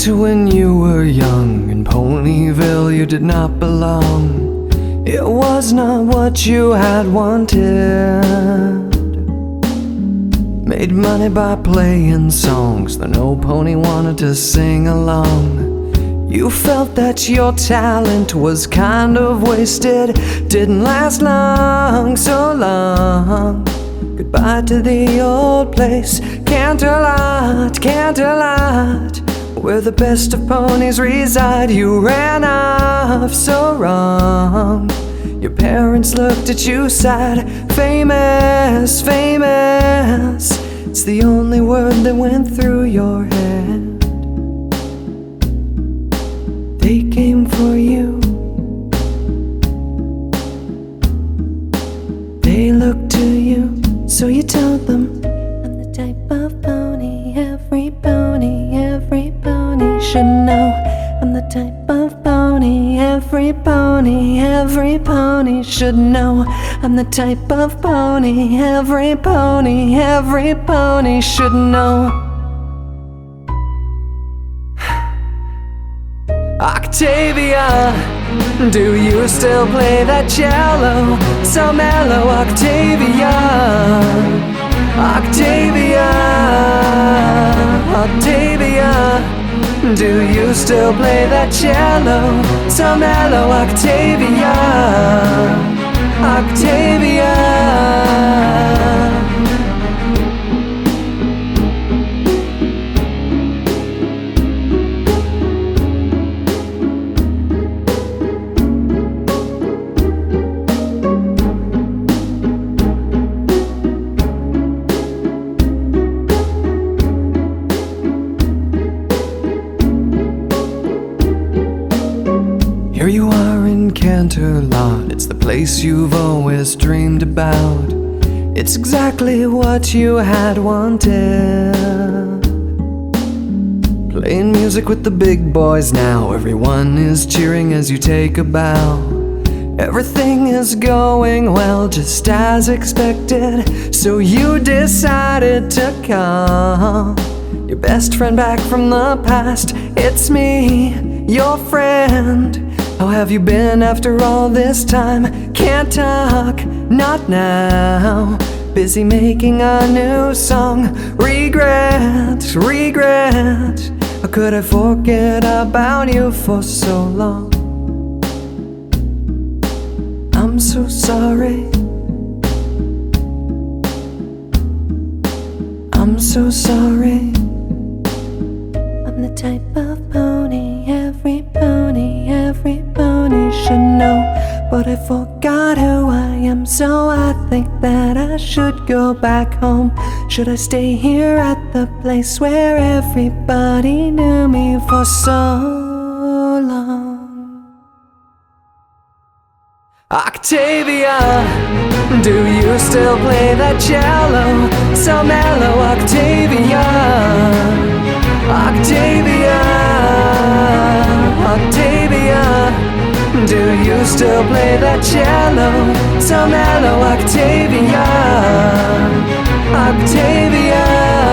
that when you were young in Ponyville you did not belong. It was not what you had wanted. Made money by playing songs that no pony wanted to sing along. You felt that your talent was kind of wasted, didn't last long, so long. Goodbye to the old place, Canterlot, Canterlot, where the best of ponies reside. You ran off so wrong. Your parents looked at you sad. Famous, famous, it's the only word that went through your head. They came for you. They looked to you, so you told them, I'm the type of pony every pony should know. I'm the type of pony every pony should know. I'm the type of pony every pony should know. Octavia, do you still play that cello? So mellow, Octavia. Octavia, Octavia, do you still play that cello? So mellow, Octavia. Octavia. Here you are in Canterlot, it's the place you've always dreamed about. It's exactly what you had wanted. Playing music with the big boys now, everyone is cheering as you take a bow. Everything is going well, just as expected, so you decided to call your best friend back from the past. It's me, your friend. How have you been after all this time? Can't talk, not now. Busy making a new song. Regret, regret. How could I forget about you for so long? I'm so sorry. I'm so sorry. I'm the type of pony every pony should know. But I forgot who I am, so I think that I should go back home. Should I stay here at the place where everybody knew me for so long? Octavia, do you still play that cello? So mellow, Octavia. Octavia, Octavia, do you still play that cello? So mellow, Octavia. Octavia.